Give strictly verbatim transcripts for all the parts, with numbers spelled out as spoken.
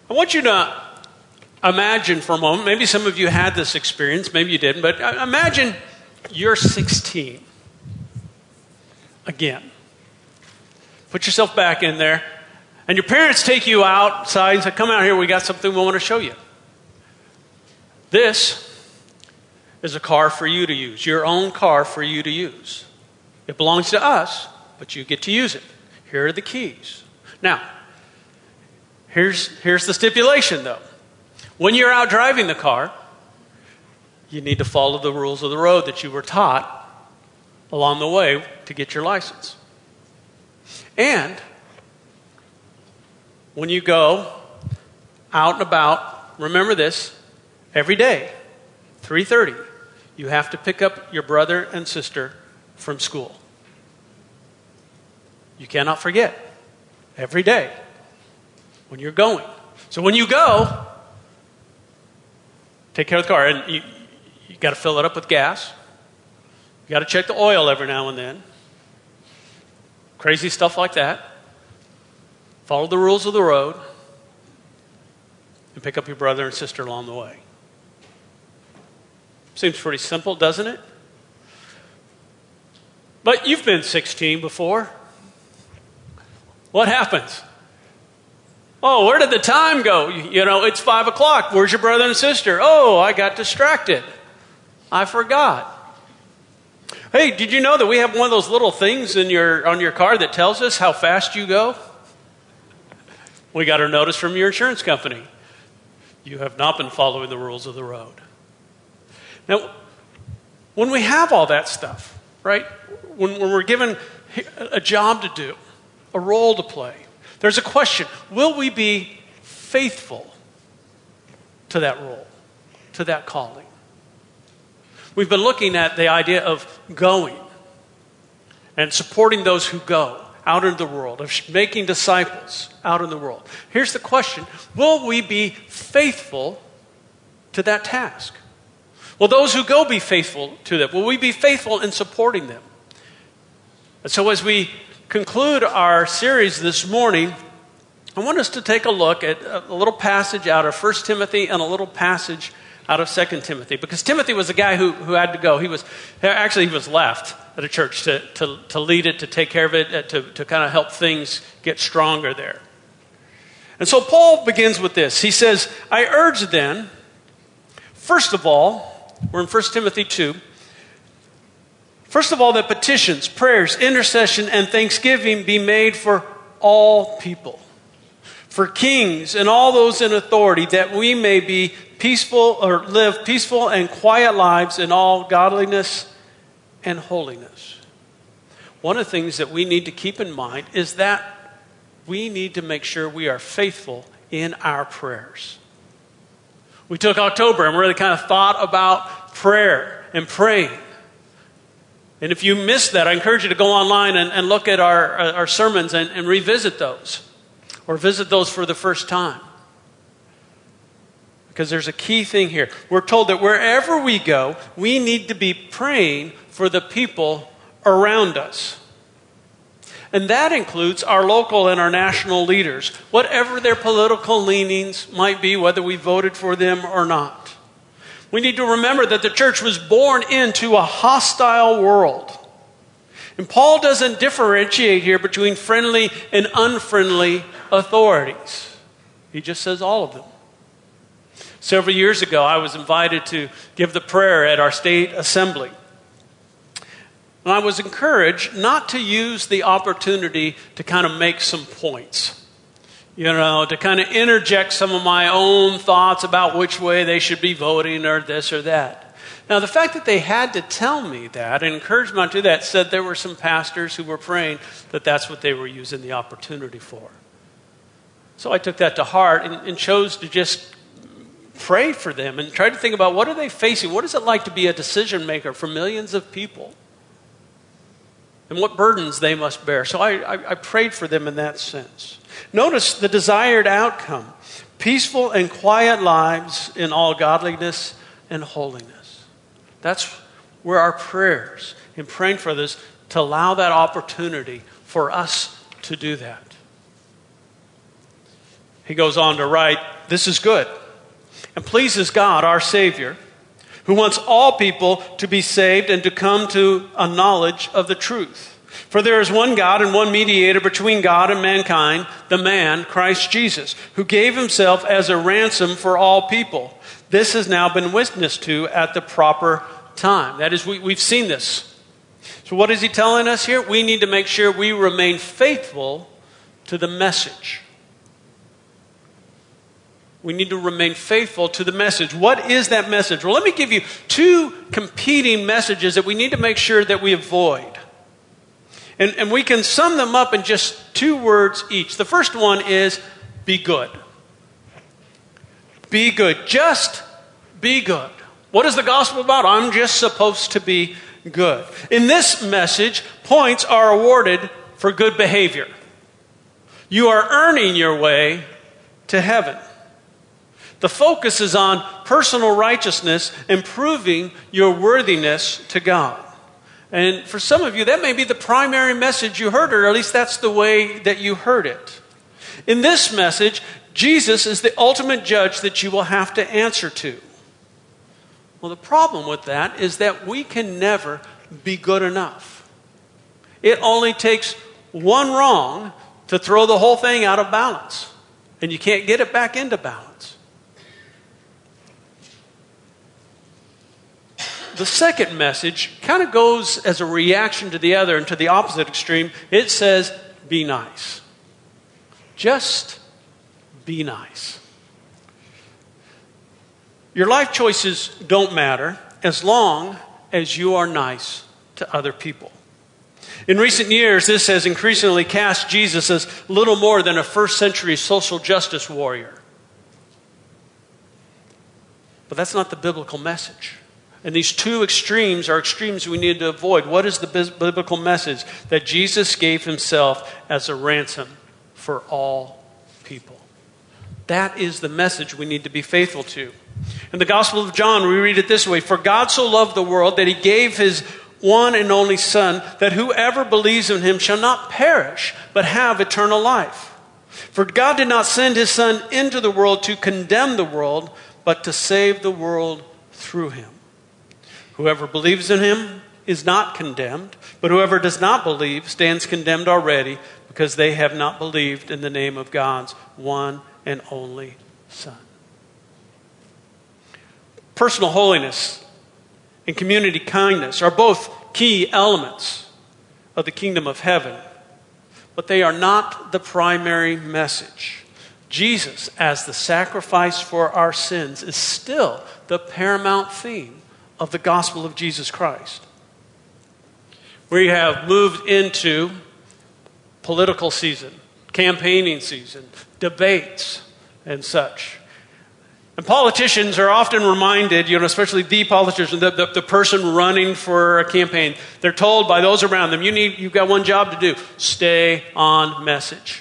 I want you to imagine for a moment, maybe some of you had this experience, maybe you didn't, but imagine you're sixteen. Again. Put yourself back in there. And your parents take you outside and say, come out here, we got something we want to show you. This is a car for you to use, your own car for you to use. It belongs to us, but you get to use it. Here are the keys. Now, here's, here's the stipulation, though. When you're out driving the car, you need to follow the rules of the road that you were taught along the way to get your license. And when you go out and about, remember this, every day, three thirty, you have to pick up your brother and sister from school. You cannot forget. Every day. When you're going. So when you go, take care of the car. And you, you got to fill it up with gas. You got to check the oil every now and then. Crazy stuff like that. Follow the rules of the road. And pick up your brother and sister along the way. Seems pretty simple, doesn't it? But you've been sixteen before. What happens? Oh, where did the time go? You know, it's five o'clock. Where's your brother and sister? Oh, I got distracted. I forgot. Hey, did you know that we have one of those little things in your on your car that tells us how fast you go? We got our notice from your insurance company. You have not been following the rules of the road. Now, when we have all that stuff, right? When, when we're given a job to do, a role to play, there's a question. Will we be faithful to that role, to that calling? We've been looking at the idea of going and supporting those who go out into the world, of making disciples out in the world. Here's the question. Will we be faithful to that task? Will those who go be faithful to them? Will we be faithful in supporting them? And so as we conclude our series this morning, I want us to take a look at a little passage out of First Timothy and a little passage out of Second Timothy. Because Timothy was a guy who, who had to go. He was actually he was left at a church to, to, to lead it, to take care of it, to, to kind of help things get stronger there. And so Paul begins with this. He says, I urge then, first of all, we're in First Timothy two, first of all, that petitions, prayers, intercession, and thanksgiving be made for all people, for kings and all those in authority, that we may be peaceful or live peaceful and quiet lives in all godliness and holiness. One of the things that we need to keep in mind is that we need to make sure we are faithful in our prayers. We took October and really kind of thought about prayer and praying. And if you missed that, I encourage you to go online and, and look at our, our sermons and, and revisit those. Or visit those for the first time. Because there's a key thing here. We're told that wherever we go, we need to be praying for the people around us. And that includes our local and our national leaders, whatever their political leanings might be, whether we voted for them or not. We need to remember that the church was born into a hostile world. And Paul doesn't differentiate here between friendly and unfriendly authorities. He just says all of them. Several years ago, I was invited to give the prayer at our state assembly. And I was encouraged not to use the opportunity to kind of make some points. You know, to kind of interject some of my own thoughts about which way they should be voting or this or that. Now, the fact that they had to tell me that and encouraged me to do that said there were some pastors who were praying that that's what they were using the opportunity for. So I took that to heart and, and chose to just pray for them and try to think about what are they facing? What is it like to be a decision maker for millions of people? And what burdens they must bear. So I, I, I prayed for them in that sense. Notice the desired outcome. Peaceful and quiet lives in all godliness and holiness. That's where our prayers in praying for this to allow that opportunity for us to do that. He goes on to write, "This is good and pleases God, our Savior, who wants all people to be saved and to come to a knowledge of the truth. For there is one God and one mediator between God and mankind, the man, Christ Jesus, who gave himself as a ransom for all people. This has now been witnessed to at the proper time." That is, we, we've seen this. So what is he telling us here? We need to make sure we remain faithful to the message. We need to remain faithful to the message. What is that message? Well, let me give you two competing messages that we need to make sure that we avoid. And, and we can sum them up in just two words each. The first one is, be good. Be good. Just be good. What is the gospel about? I'm just supposed to be good. In this message, points are awarded for good behavior. You are earning your way to heaven. The focus is on personal righteousness and proving your worthiness to God. And for some of you, that may be the primary message you heard, or at least that's the way that you heard it. In this message, Jesus is the ultimate judge that you will have to answer to. Well, the problem with that is that we can never be good enough. It only takes one wrong to throw the whole thing out of balance, and you can't get it back into balance. The second message kind of goes as a reaction to the other and to the opposite extreme. It says, be nice. Just be nice. Your life choices don't matter as long as you are nice to other people. In recent years, this has increasingly cast Jesus as little more than a first century social justice warrior. But that's not the biblical message. And these two extremes are extremes we need to avoid. What is the biblical message? That Jesus gave himself as a ransom for all people. That is the message we need to be faithful to. In the Gospel of John, we read it this way: "For God so loved the world that he gave his one and only Son, that whoever believes in him shall not perish, but have eternal life. For God did not send his Son into the world to condemn the world, but to save the world through him. Whoever believes in him is not condemned, but whoever does not believe stands condemned already, because they have not believed in the name of God's one and only Son." Personal holiness and community kindness are both key elements of the kingdom of heaven, but they are not the primary message. Jesus, as the sacrifice for our sins, is still the paramount theme of the gospel of Jesus Christ. We have moved into political season, campaigning season, debates, and such. And politicians are often reminded, you know, especially the politician, the, the, the person running for a campaign, they're told by those around them, you need, you've got one job to do: stay on message.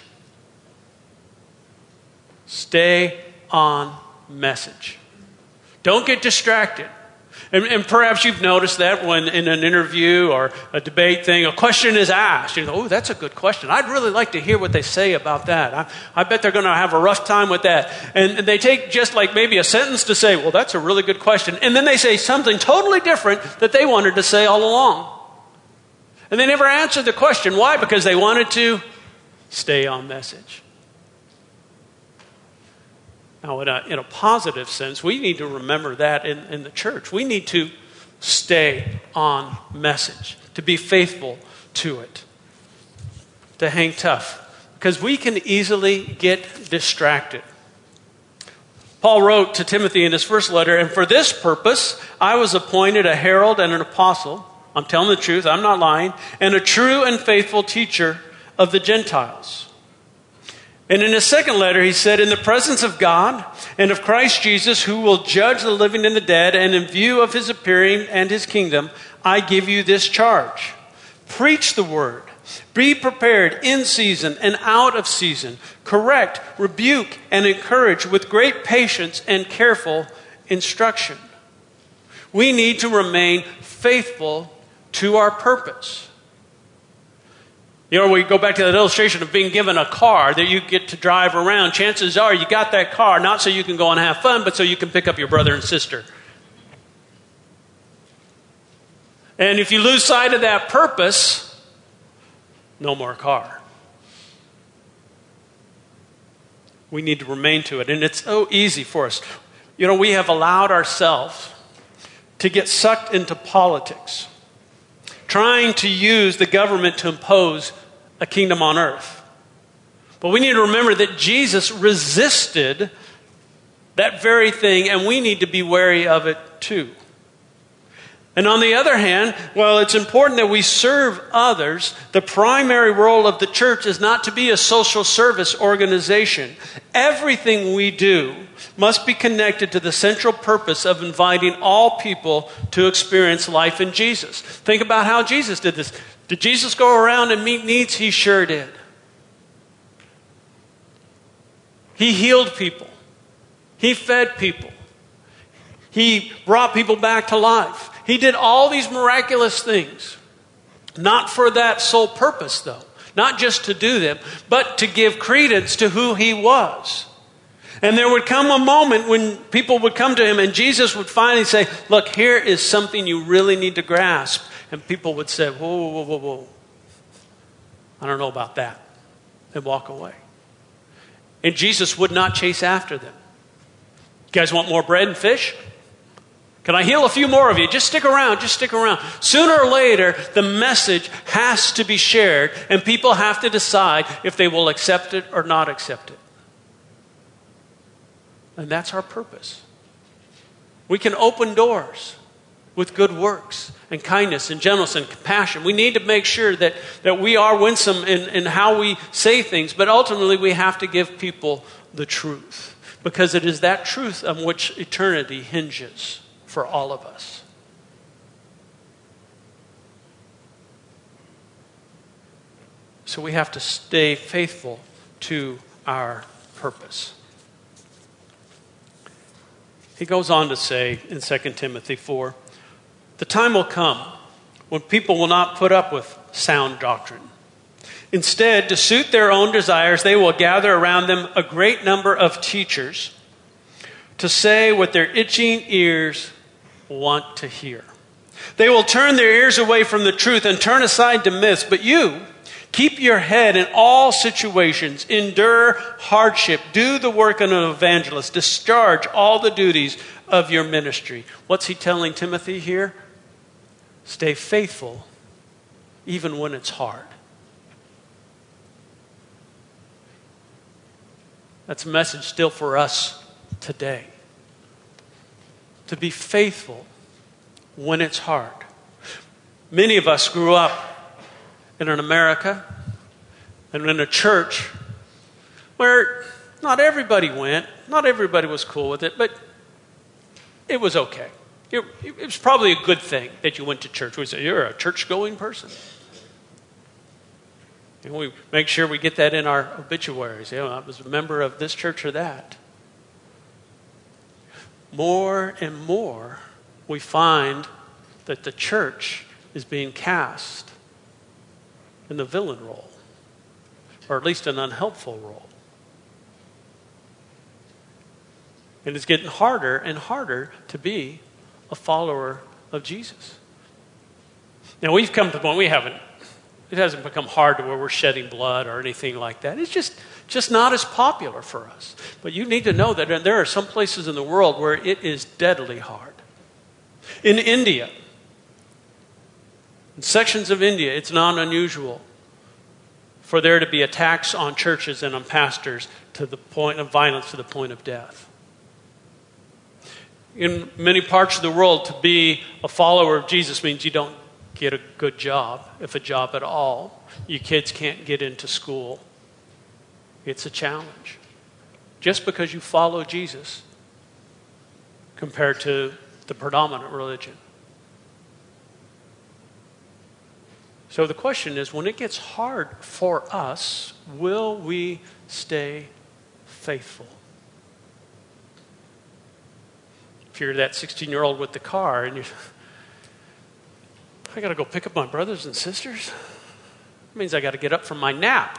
Stay on message. Don't get distracted. And, and perhaps you've noticed that when in an interview or a debate thing, a question is asked. You know, oh, that's a good question. I'd really like to hear what they say about that. I, I bet they're going to have a rough time with that. And, and they take just like maybe a sentence to say, well, that's a really good question. And then they say something totally different that they wanted to say all along. And they never answered the question. Why? Because they wanted to stay on message. Now, in a, in a positive sense, we need to remember that in, in the church. We need to stay on message, to be faithful to it, to hang tough, because we can easily get distracted. Paul wrote to Timothy in his first letter, "And for this purpose I was appointed a herald and an apostle." I'm telling the truth, I'm not lying. "And a true and faithful teacher of the Gentiles." And in his second letter, he said, "In the presence of God and of Christ Jesus, who will judge the living and the dead, and in view of his appearing and his kingdom, I give you this charge. Preach the word. Be prepared in season and out of season. Correct, rebuke, and encourage with great patience and careful instruction." We need to remain faithful to our purpose. You know, we go back to that illustration of being given a car that you get to drive around. Chances are you got that car not so you can go and have fun, but so you can pick up your brother and sister. And if you lose sight of that purpose, no more car. We need to remain to it. And it's so easy for us. You know, we have allowed ourselves to get sucked into politics, trying to use the government to impose a kingdom on earth. But we need to remember that Jesus resisted that very thing, and we need to be wary of it too. And on the other hand, while it's important that we serve others, the primary role of the church is not to be a social service organization. Everything we do must be connected to the central purpose of inviting all people to experience life in Jesus. Think about how Jesus did this. Did Jesus go around and meet needs? He sure did. He healed people. He fed people. He brought people back to life. He did all these miraculous things, not for that sole purpose, though. Not just to do them, but to give credence to who he was. And there would come a moment when people would come to him and Jesus would finally say, look, here is something you really need to grasp. And people would say, whoa, whoa, whoa, whoa. I don't know about that. And walk away. And Jesus would not chase after them. You guys want more bread and fish? Can I heal a few more of you? Just stick around, just stick around. Sooner or later, the message has to be shared, and people have to decide if they will accept it or not accept it. And that's our purpose. We can open doors with good works and kindness and gentleness and compassion. We need to make sure that, that we are winsome in, in how we say things, but ultimately we have to give people the truth, because it is that truth on which eternity hinges for all of us. So we have to stay faithful to our purpose. He goes on to say in Second Timothy four, the time will come when people will not put up with sound doctrine. Instead, to suit their own desires, they will gather around them a great number of teachers to say what their itching ears want to hear. They will turn their ears away from the truth and turn aside to myths. But you, keep your head in all situations, endure hardship, do the work of an evangelist, discharge all the duties of your ministry. What's he telling Timothy here? Stay faithful even when it's hard. That's a message still for us today. To be faithful when it's hard. Many of us grew up in an America and in a church where not everybody went, not everybody was cool with it, but it was okay. It, it was probably a good thing that you went to church. We say, you're a church-going person. And we make sure we get that in our obituaries. You know, I was a member of this church or that. More and more, we find that the church is being cast in the villain role, or at least an unhelpful role. And it's getting harder and harder to be a follower of Jesus. Now, we've come to the point, we haven't, it hasn't become hard to where we're shedding blood or anything like that. It's just, just not as popular for us. But you need to know that there are some places in the world where it is deadly hard. In India, in sections of India, it's not unusual for there to be attacks on churches and on pastors to the point of violence, to the point of death. In many parts of the world, to be a follower of Jesus means you don't get a good job, if a job at all. Your kids can't get into school. It's a challenge. Just because you follow Jesus compared to the predominant religion. So the question is, when it gets hard for us, will we stay faithful? If you're that sixteen-year-old with the car and you're, I got to go pick up my brothers and sisters. It means I got to get up from my nap.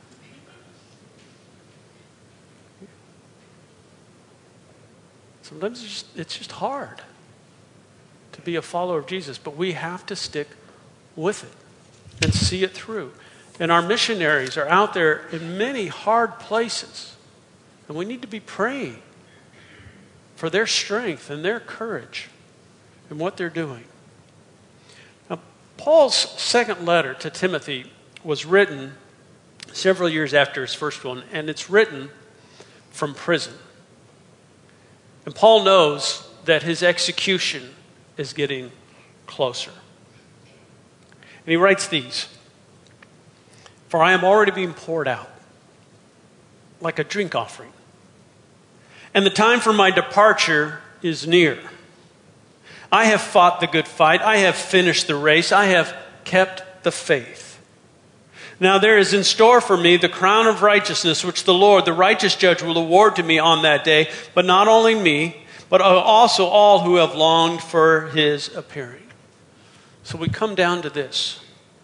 Sometimes it's just, it's just hard to be a follower of Jesus, but we have to stick with it and see it through. And our missionaries are out there in many hard places, and we need to be praying for their strength and their courage in what they're doing. Now, Paul's second letter to Timothy was written several years after his first one, and it's written from prison. And Paul knows that his execution is getting closer. And he writes these: "For I am already being poured out like a drink offering, and the time for my departure is near. I have fought the good fight. I have finished the race. I have kept the faith. Now there is in store for me the crown of righteousness, which the Lord, the righteous judge, will award to me on that day, but not only me, but also all who have longed for his appearing." So we come down to this.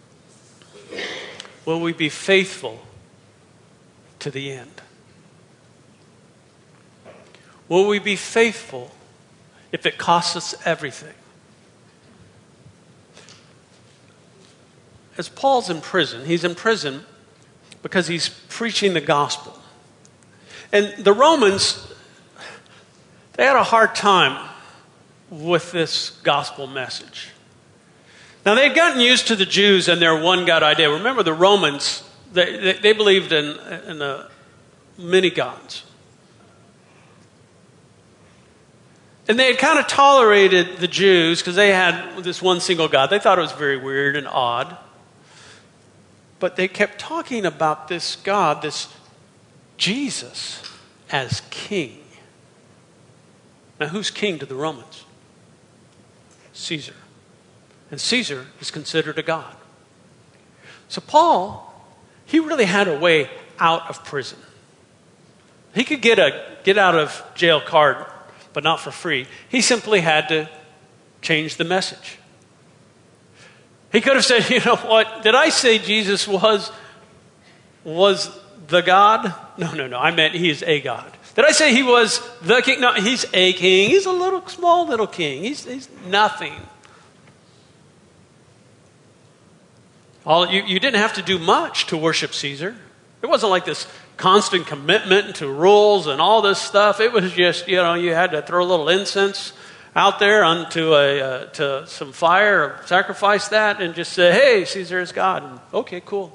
Will we be faithful to the end? Will we be faithful if it costs us everything? As Paul's in prison, he's in prison because he's preaching the gospel. And the Romans, they had a hard time with this gospel message. Now, they'd gotten used to the Jews and their one God idea. Remember, the Romans, they, they, they believed in, in uh, many gods. And they had kind of tolerated the Jews because they had this one single God. They thought it was very weird and odd. But they kept talking about this God, this Jesus, as king. Now, who's king to the Romans? Caesar. And Caesar is considered a god. So Paul, he really had a way out of prison. He could get a get out of jail card, but not for free. He simply had to change the message. He could have said, you know what, did I say Jesus was, was the God? No, no, no, I meant he is a God. Did I say he was the king? No, he's a king. He's a little, small little king. He's, he's nothing. All, you, you didn't have to do much to worship Caesar. It wasn't like this constant commitment to rules and all this stuff. It was just, you know, you had to throw a little incense out there onto a uh, to some fire, or sacrifice that, and just say, "Hey, Caesar is God." And, okay, cool.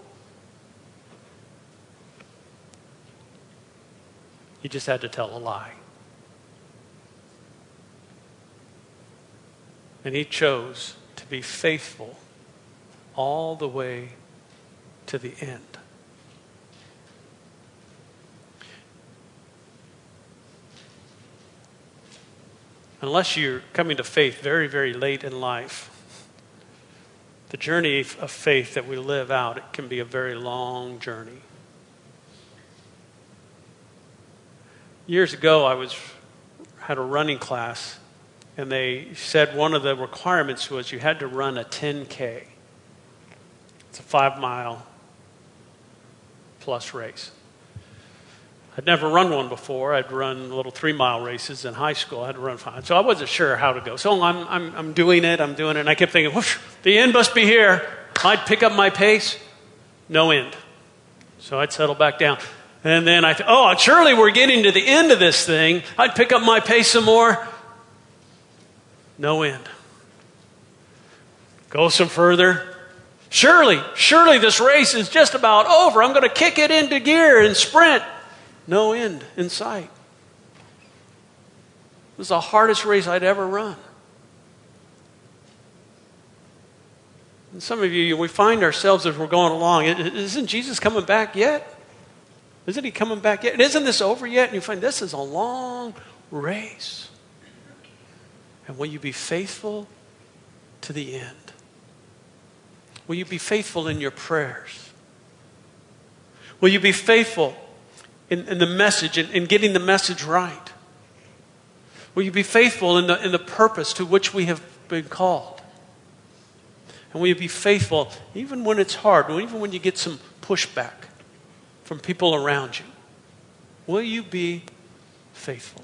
You just had to tell a lie. And he chose to be faithful all the way to the end. Unless you're coming to faith very, very late in life, the journey of faith that we live out, it can be a very long journey. Years ago, I was had a running class, and they said one of the requirements was you had to run a ten K. It's a five-mile plus race. I'd never run one before. I'd run little three-mile races in high school. I had to run five. So I wasn't sure how to go. So I'm, I'm, I'm doing it. I'm doing it. And I kept thinking, whoosh, the end must be here. I'd pick up my pace. No end. So I'd settle back down. And then I thought, oh, surely we're getting to the end of this thing. I'd pick up my pace some more. No end. Go some further. Surely, surely this race is just about over. I'm going to kick it into gear and sprint. No end in sight. It was the hardest race I'd ever run. And some of you, we find ourselves as we're going along, isn't Jesus coming back yet? Isn't he coming back yet? And isn't this over yet? And you find this is a long race. And will you be faithful to the end? Will you be faithful in your prayers? Will you be faithful in, in the message and in, in getting the message right? Will you be faithful in the, in the purpose to which we have been called? And will you be faithful even when it's hard, even when you get some pushback from people around you? Will you be faithful?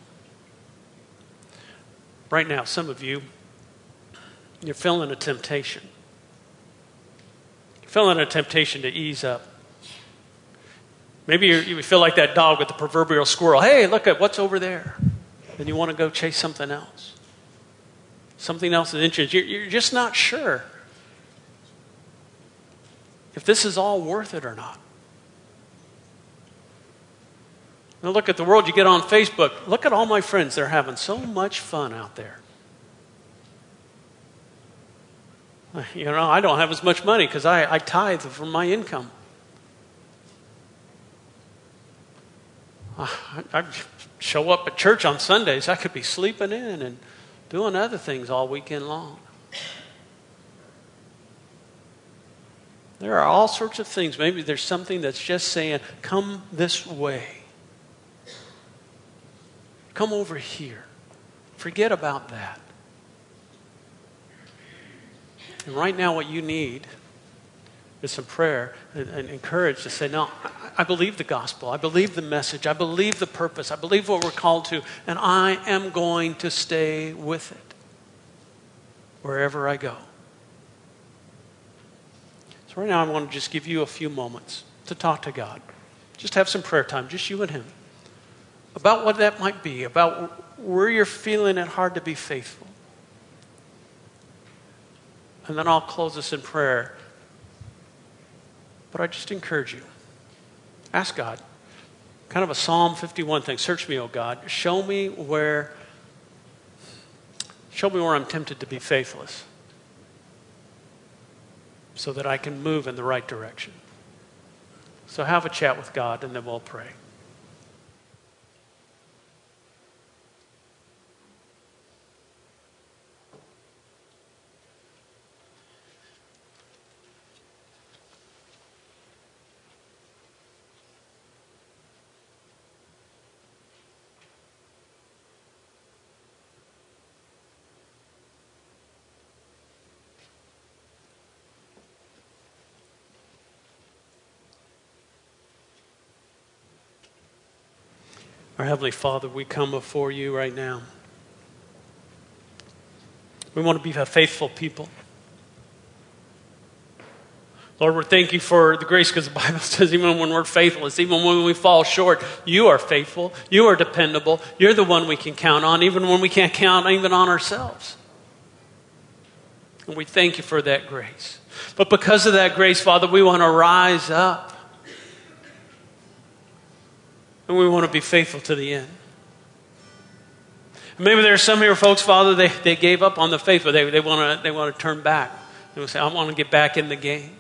Right now, some of you, you're feeling a temptation. You're feeling a temptation to ease up. Maybe you you feel like that dog with the proverbial squirrel. Hey, look at what's over there. And you want to go chase something else. Something else is interesting. You're, you're just not sure if this is all worth it or not. Now look at the world. You get on Facebook. Look at all my friends. They're having so much fun out there. You know, I don't have as much money because I, I tithe from my income. I, I show up at church on Sundays. I could be sleeping in and doing other things all weekend long. There are all sorts of things. Maybe there's something that's just saying, come this way. Come over here. Forget about that. And right now what you need is some prayer and, and encourage to say, no, I, I believe the gospel. I believe the message. I believe the purpose. I believe what we're called to. And I am going to stay with it wherever I go. So right now I want to just give you a few moments to talk to God. Just have some prayer time, just you and Him. About what that might be, about where you're feeling it hard to be faithful. And then I'll close this in prayer. But I just encourage you. Ask God. Kind of a Psalm fifty-one thing. Search me, O God. Show me where, show me where I'm tempted to be faithless. So that I can move in the right direction. So have a chat with God and then we'll pray. Our Heavenly Father, we come before you right now. We want to be a faithful people. Lord, we're thanking you for the grace because the Bible says even when we're faithless, even when we fall short, you are faithful, you are dependable, you're the one we can count on, even when we can't count even on ourselves. And we thank you for that grace. But because of that grace, Father, we want to rise up. And we want to be faithful to the end. Maybe there are some here, folks, Father, they, they gave up on the faith, but they, they want to they want to turn back. They want to say, I want to get back in the game.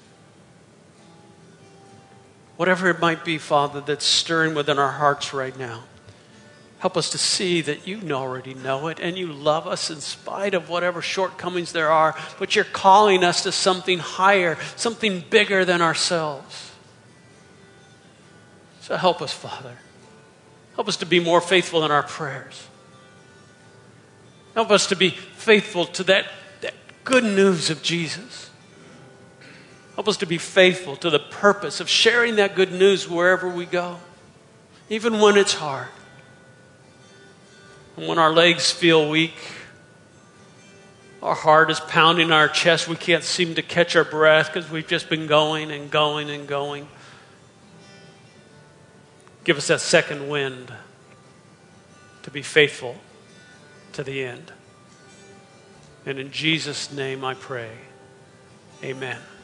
Whatever it might be, Father, that's stirring within our hearts right now. Help us to see that you already know it and you love us in spite of whatever shortcomings there are, but you're calling us to something higher, something bigger than ourselves. So help us, Father. Help us to be more faithful in our prayers. Help us to be faithful to that, that good news of Jesus. Help us to be faithful to the purpose of sharing that good news wherever we go, even when it's hard. And when our legs feel weak, our heart is pounding our chest, we can't seem to catch our breath because we've just been going and going and going. Give us that second wind to be faithful to the end. And in Jesus' name I pray. Amen.